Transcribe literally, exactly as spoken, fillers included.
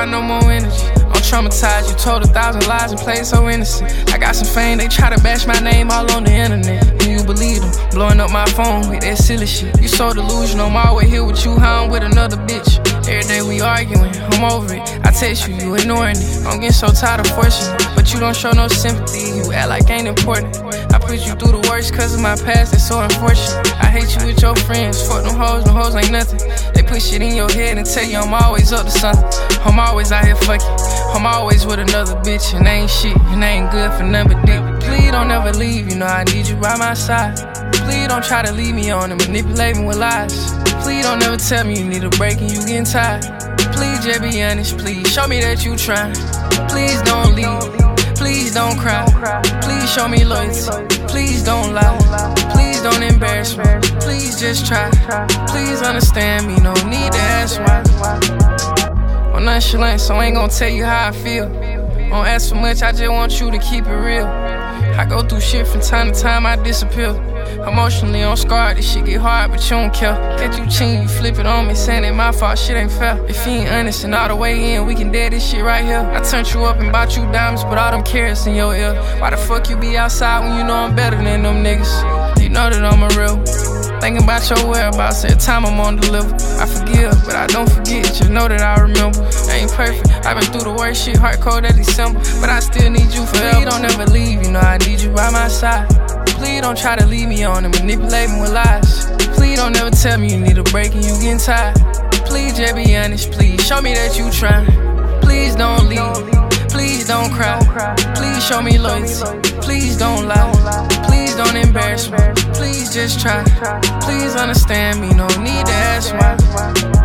got no more energy. I'm traumatized, you told a thousand lies and played so innocent. I got some fame, they try to bash my name all on the internet. And you believe them, blowing up my phone with that silly shit. You so delusional, I'm always here with you, how I'm with another bitch. Every day we arguing, I'm over it. I text you, you ignoring it. I'm getting so tired of forcing it, but you don't show no sympathy. You act like ain't important. I put you through the worst cause of my past, it's so unfortunate. I hate you with your friends, fuck them hoes, them hoes ain't nothing. They put shit in your head and tell you I'm always up to something. I'm always out here fucking, I'm always with another bitch, and ain't shit, and ain't good for nothing but dick. Please don't ever leave, you know I need you by my side. Please don't try to leave me on and manipulate me with lies. Please don't ever tell me you need a break and you getting tired. Please just be honest, please show me that you trying. Please don't leave, please don't cry. Please show me loyalty, please don't lie. Please don't embarrass me, please just try. Please understand me, no need to ask why. I'm nonchalant, so I ain't gon' tell you how I feel. Don't ask for much, I just want you to keep it real. I go through shit from time to time, I disappear. Emotionally, I'm scarred, this shit get hard, but you don't care. Catch you cheating, you flip it on me, saying it my fault, shit ain't fair. If you ain't honest and all the way in, we can dead this shit right here. I turned you up and bought you diamonds, but all them carrots in your ear. Why the fuck you be outside when you know I'm better than them niggas? You know that I'm a real. Thinking about your whereabouts every time I'm on deliver. I forgive, but I don't forget, just know that I remember. I ain't perfect, I've been through the worst shit, heart cold that December. But I still need you forever. Please don't ever leave, you know I need you by my side. Please don't try to leave me on and manipulate me with lies. Please don't ever tell me you need a break and you getting tired. Please just be honest, please show me that you trying. Please don't leave, please don't cry. Please show me loyalty, please don't lie. Please don't embarrass me, please just try. Please understand me, no need to ask why.